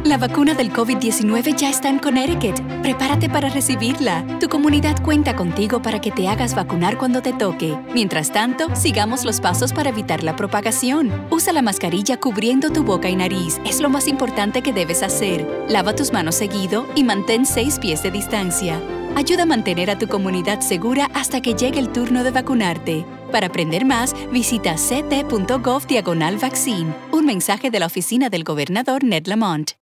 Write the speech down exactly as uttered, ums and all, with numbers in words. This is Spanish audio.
La vacuna del COVID diecinueve ya está en Connecticut. Prepárate para recibirla. Tu comunidad cuenta contigo para que te hagas vacunar cuando te toque. Mientras tanto, sigamos los pasos para evitar la propagación. Usa la mascarilla cubriendo tu boca y nariz. Es lo más importante que debes hacer. Lava tus manos seguido y mantén seis pies de distancia. Ayuda a mantener a tu comunidad segura hasta que llegue el turno de vacunarte. Para aprender más, visita ct punto gov diagonal vaccine. Un mensaje de la oficina del gobernador Ned Lamont.